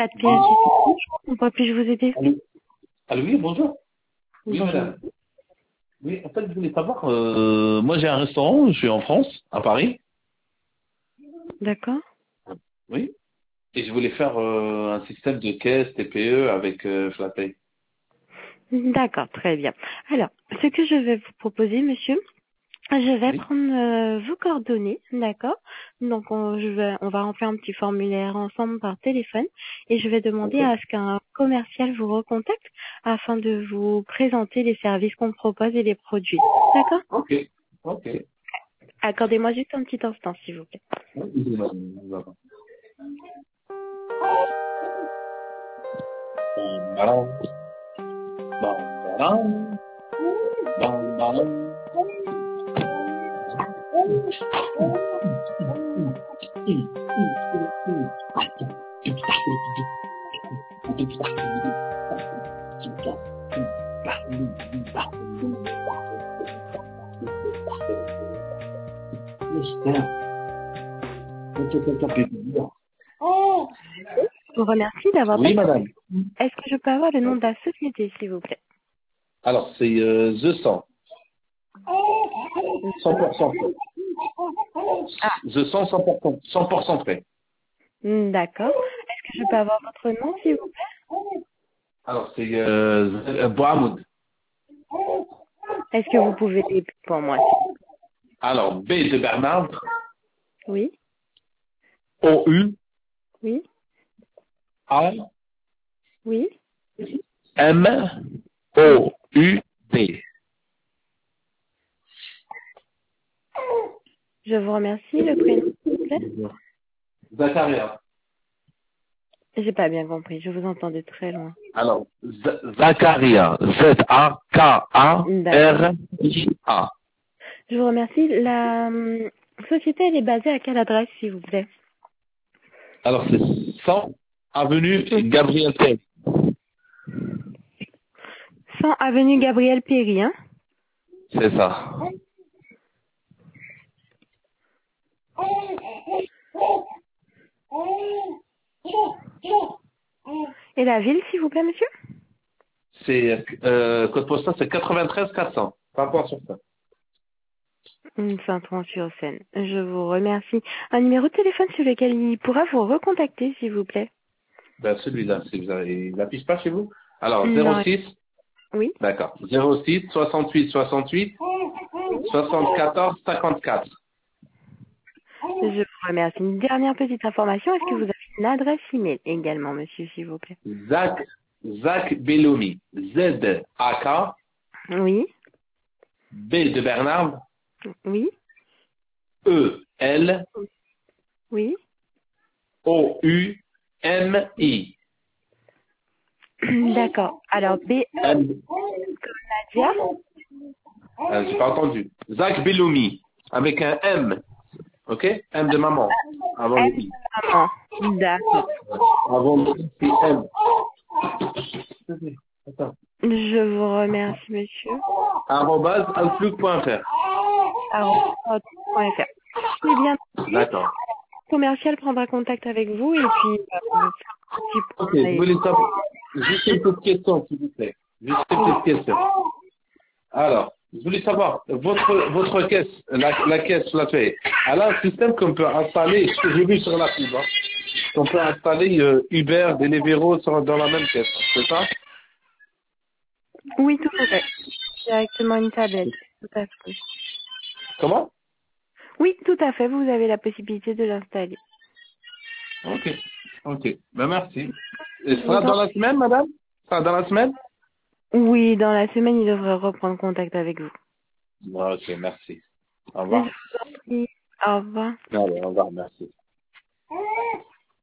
Vlad PSU. En quoi puis-je vous aider? Allô, allô, oui, bonjour. Oui, Bonjour. madame. Oui, en fait, je voulais savoir, moi j'ai un restaurant, je suis en France, à Paris, D'accord. oui, et je voulais faire un système de caisse TPE avec FlatPay. D'accord, très bien. Alors, ce que je vais vous proposer, monsieur, je vais Oui, prendre vos coordonnées, d'accord? Donc, on va remplir un petit formulaire ensemble par téléphone et je vais demander ok, à ce qu'un commercial vous recontacte afin de vous présenter les services qu'on propose et les produits. D'accord? ok, ok. Accordez-moi juste un petit instant, s'il vous plaît. Oui, madame, d'accord. Bam, bam, bam, bam, bam, bam. Je vous remercie d'avoir Oui, patienté. madame. Est-ce que je peux avoir le nom de la société, s'il vous plaît? Alors, c'est The 100, 100% frais. Ah, The 100, 100%, 100% frais. d'accord. Est-ce que je peux avoir votre nom, s'il vous plaît? Alors, c'est Bohamoud. Est-ce que vous pouvez l'épeler pour moi? Alors, B de Bernard, Oui, O-U, oui, A, oui, M, oui. O-U-D. Je vous remercie. Le prénom, s'il vous plaît? Zacharia. J'ai pas bien compris. Je vous entends de très loin. Alors, Zacharia. D'accord. Z-A-K-A-R-I-A. Je vous remercie. La société, elle est basée à quelle adresse, s'il vous plaît? Alors, c'est 100 avenue Hmm. Gabriel Pay. 100 avenue Gabriel Péry, hein? C'est ça. Et la ville, s'il vous plaît, monsieur? C'est, code postal, c'est 93 400. Pas rapport sur ça. Saint-Ouen-sur-Seine. Je vous remercie. Un numéro de téléphone sur lequel il pourra vous recontacter, s'il vous plaît? Ben, celui-là, si vous avez, il n'affiche pas chez vous? Alors, Non. 06, Oui. d'accord. 06 68 68 74 54. Je vous remercie. Une dernière petite information. Est-ce que vous avez une adresse email également, monsieur, s'il vous plaît? Zach Bellomi. Z-A-K, Oui. B de Bernard, Oui. Oui. E-L-O-U-M-I. D'accord. Alors, B, M. Nadia. J'ai pas entendu. Zach Bellomi. Avec un M. Ok? M de maman. Avant le M, I. maman. D'accord. Avant le I, c'est M. Attends. Je vous remercie, monsieur. Arrobase outlook.fr. @outlook.fr. C'est bien noté. D'accord. Le commercial prendra contact avec vous et puis vous faire un petit Ok, je point. voulais savoir. Juste une petite question, s'il vous plaît. Juste une petite question. Alors, je voulais savoir, votre caisse, la caisse, la paie, elle a un système qu'on peut installer, ce que j'ai vu sur la pub, hein, qu'on peut installer Uber, Deliveroo dans la même caisse, c'est ça? Oui, tout à fait. Directement une tablette. Tout à fait. Comment? Oui, tout à fait. Vous avez la possibilité de l'installer. Ok, ok. Ben merci. Et Je ce vous sera en... dans la semaine, madame? Ce sera dans la semaine? Oui, dans la semaine, il devrait reprendre contact avec vous. Ok, merci. Au Je vous revoir. en prie. Au revoir. Allez, au revoir, merci.